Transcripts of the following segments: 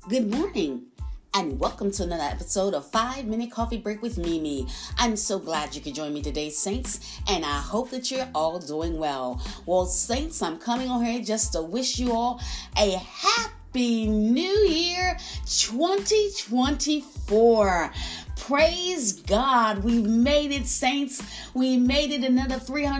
Good morning, and welcome to another episode of 5 Minute Coffee Break with Mimi. I'm so glad you could join me today, Saints, and I hope that you're all doing well. Well, Saints, I'm coming on here just to wish you all a happy New Year 2024. Praise God. We've made it, Saints. We made it another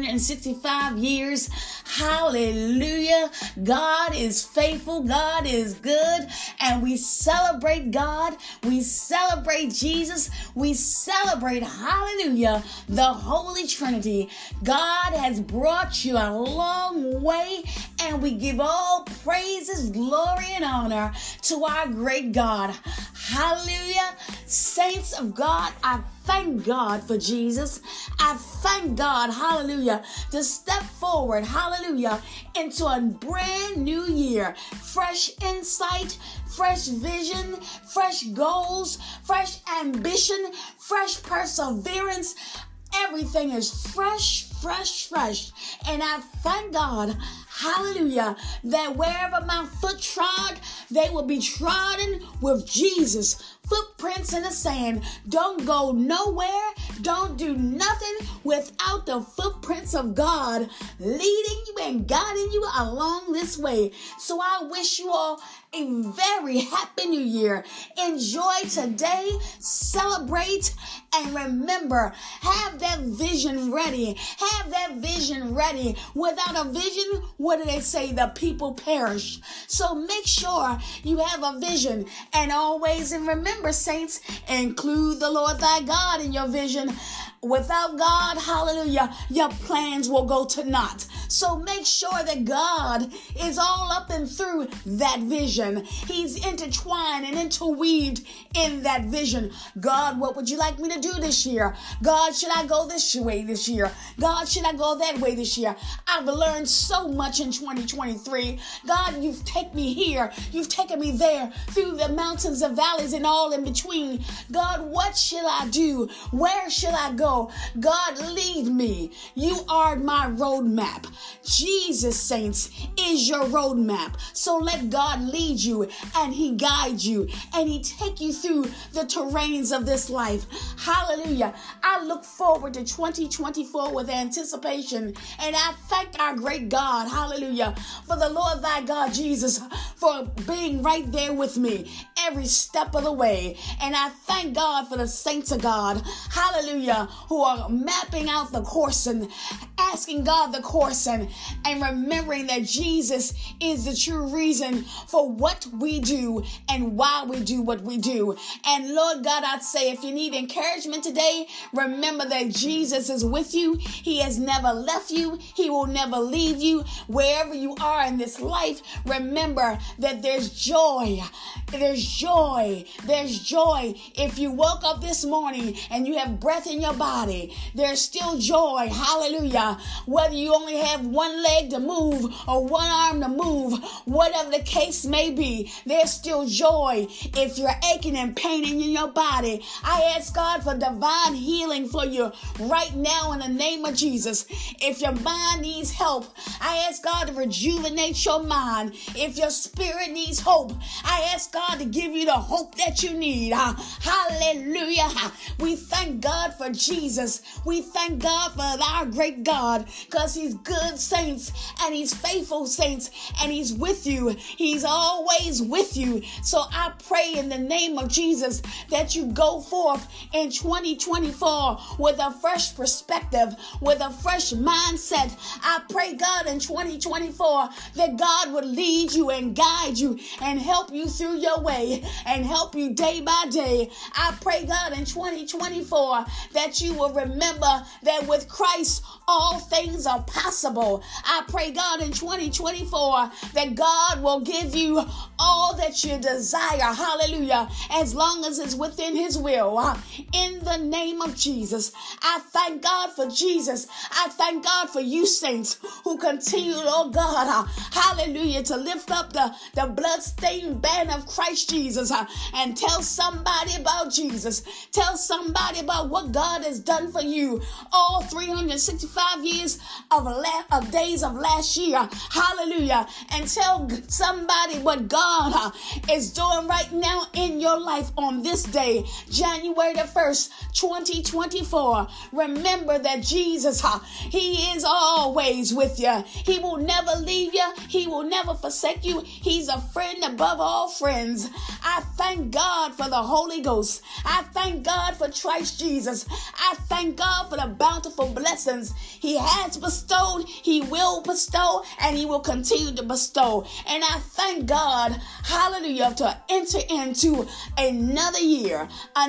365 years. Hallelujah. God is faithful. God is good. And we celebrate God. We celebrate Jesus. We celebrate, hallelujah, the Holy Trinity. God has brought you a long way, and we give all praises, glory, and honor to our great God. Hallelujah. Saints of God, I thank God for Jesus. I thank God, hallelujah, to step forward, hallelujah, into a brand new year. Fresh insight, fresh vision, fresh goals, fresh ambition, fresh perseverance. Everything is fresh. And I thank God, hallelujah, that wherever my foot trod, they will be trodden with Jesus' footprints in the sand. Don't go nowhere. Don't do nothing without the footprints of God leading you and guiding you along this way. So I wish you all a very happy new year. Enjoy today, celebrate, and remember, have that vision ready. Have that vision ready. Without a vision, what do they say? The people perish. So make sure you have a vision, and always, and remember, saints, include the Lord thy God in your vision. Without God, hallelujah, your plans will go to naught. So make sure that God is all up and through that vision. He's intertwined and interweaved in that vision. God, what would you like me to do this year? God, should I go this way this year? God, should I go that way this year? I've learned so much in 2023. God, you've taken me here. You've taken me there, through the mountains, the valleys, and all in between. God, what shall I do? Where shall I go? God, lead me. You are my roadmap. Jesus, saints, is your roadmap. So let God lead you, and he guides you, and he take you through the terrains of this life. Hallelujah. I look forward to 2024 with anticipation, and I thank our great God, hallelujah, for the Lord thy God, Jesus, for being right there with me every step of the way. And I thank God for the saints of God, hallelujah, who are mapping out the course and asking God the course, and remembering that Jesus is the true reason for what we do and why we do what we do. And Lord God, I'd say, if you need encouragement today, remember that Jesus is with you. He has never left you. He will never leave you. Wherever you are in this life, remember that there's joy. There's joy. There's joy. If you woke up this morning and you have breath in your body, there's still joy. Hallelujah. Whether you only have one leg to move or one arm to move, whatever the case may be, there's still joy. If you're aching and paining in your body, I ask God for divine healing for you right now in the name of Jesus. If your mind needs help, I ask God to rejuvenate your mind. If your spirit needs hope, I ask God to give you the hope that you need. Hallelujah. We thank God for Jesus. We thank God for our great God, because he's good, saints, and he's faithful, saints, and he's with you. He's always with you. So I pray in the name of Jesus that you go forth in 2024 with a fresh perspective, with a fresh mindset. I pray, God, in 2024 that God would lead you and guide you and help you through your way and help you day by day. I pray, God, in 2024 that you will remember that with Christ all things are possible. I pray, God, in 2024 that God will give you all that you desire. Hallelujah. As long as it's within his will. In the name of Jesus, I thank God for Jesus. I thank God for you, saints, who continue, oh God, hallelujah, to lift up the bloodstained banner of Christ Jesus and tell somebody about Jesus. Tell somebody about what God has done for you all 365 years of of days of last year. Hallelujah. And tell somebody what God is doing right now in your life on this day, January the 1st, 2024. Remember that Jesus, he is always with you. He will never leave you. He will never forsake you. He's a friend above all friends. I thank God for the Holy Ghost. I thank God for Christ Jesus. I thank God for the bountiful blessings he has bestowed, he will bestow, and he will continue to bestow. And I thank God, hallelujah, to enter into another year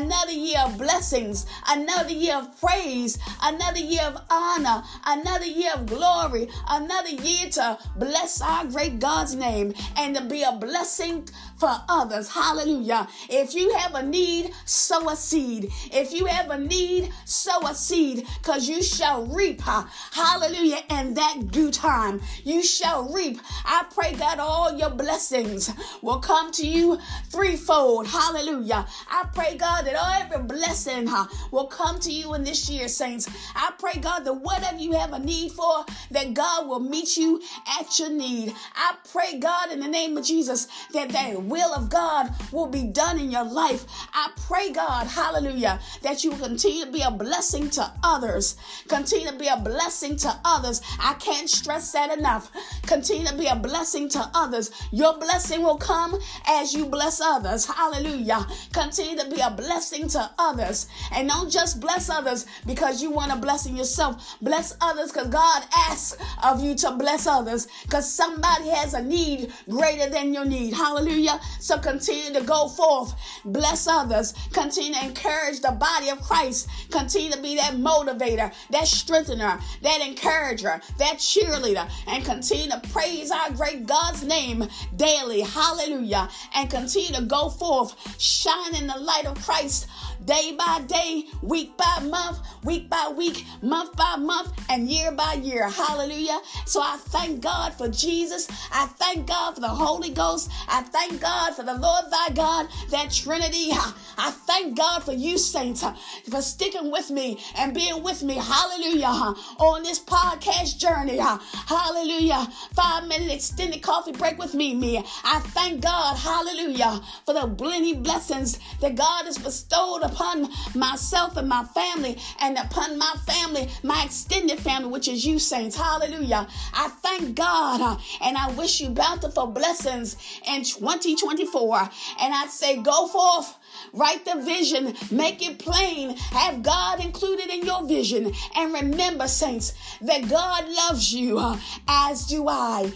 of blessings, another year of praise, another year of honor, another year of glory, another year to bless our great God's name and to be a blessing for others. Hallelujah. If you have a need, sow a seed. If you have a need, sow a seed, because you shall reap. Hallelujah. In that due time, you shall reap. I pray that all your blessings will come to you threefold. Hallelujah. I pray, God, that every blessing will come to you in this year, saints. I pray, God, that whatever you have a need for, that God will meet you at your need. I pray, God, in the name of Jesus, that the will of God will be done in your life. I pray, God, hallelujah, that you will continue to be a blessing to others. Continue to be a blessing to others. I can't stress that enough. Continue to be a blessing to others. Your blessing will come as you bless others. Hallelujah. Continue to be a blessing to others. And don't just bless others because you want a blessing yourself. Bless others because God asks of you to bless others, because somebody has a need greater than your need. Hallelujah. So continue to go forth. Bless others. Continue to encourage the body of Christ. Continue to be that motivator, that strengthener, that encourager, that cheerleader, and continue to praise our great God's name daily. Hallelujah. And continue to go forth, shine in the light of Christ day by day, week by month, week by week, month by month, and year by year. Hallelujah. So I thank God for Jesus. I thank God for the Holy Ghost. I thank God for the Lord thy God, that Trinity. I thank God for you, saints, for sticking with me and being with me. Hallelujah. On this podcast journey. Hallelujah. 5-minute extended coffee break with me. I thank God. Hallelujah. For the many blessings that God has bestowed upon myself and my family, and upon my family, my extended family, which is you, saints. Hallelujah. I thank God, and I wish you bountiful blessings in 2024. And I say, go forth, write the vision, make it plain, have God included in your vision. And remember, saints, that God loves you, as do I.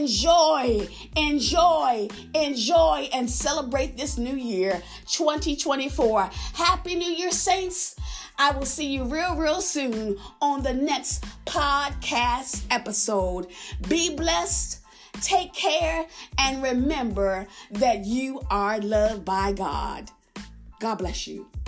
Enjoy, and celebrate this new year, 2024. Happy New Year, saints. I will see you real soon on the next podcast episode. Be blessed. Take care, and remember that you are loved by God. God bless you.